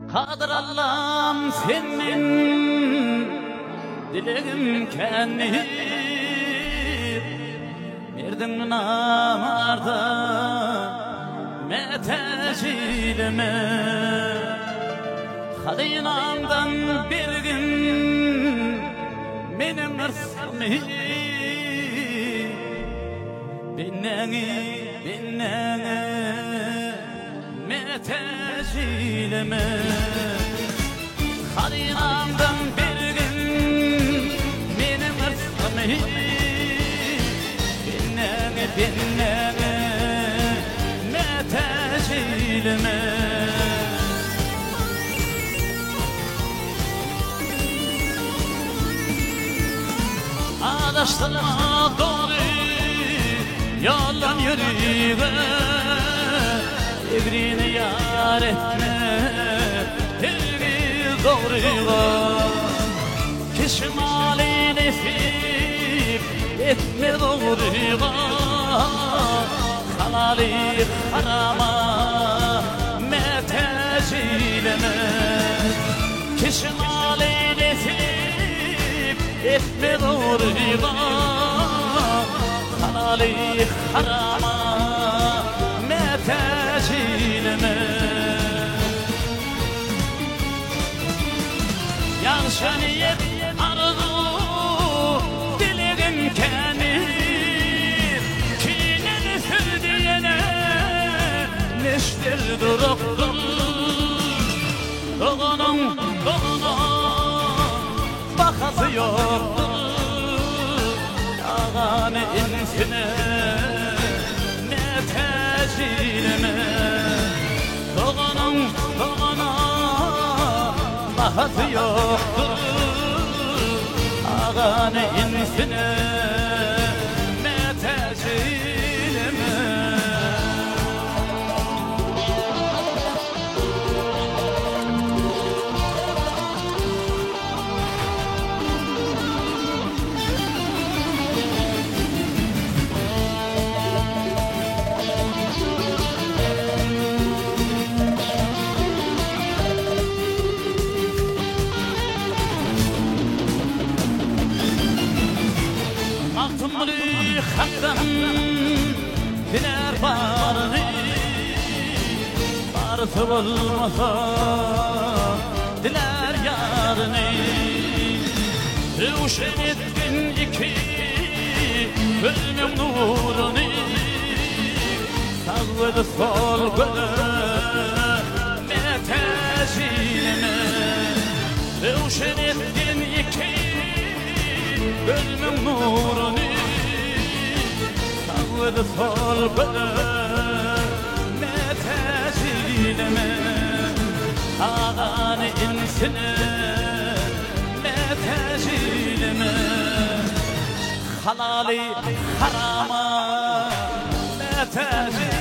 Kadir Allah'ım senin dileğim kendi Verdin namarda metecilime Hadinamdan bir gün benim ırsımı Binneni metecilime Hadinamdan bir gün benim ırsımı Binneni metecilime Adaştırma doğru yoldan yürüye Evrini yar etme Evri doğruya Kişmali nefip etme doğruya Halali harama metecileme Kişmali nefip etme doğruya Halali harama metecileme Yanlış niyet arzu dilerim kendi Kinin sürdüğüne neşter duruktun Doğunun bakası yoktur Ağanı insine metecileme Doğunun bakası yoktur Ağanı insine metecileme Altımlı haktan diler barını Barısı olmasa diler yarını Ruşen ettin iki gözümün nurunu Sağ ve sol göle metecileme Ruşen ettin iki gözümün nurunu Sağ ve sol göle metecileme Ağanı insine metecileme Halali harama metecileme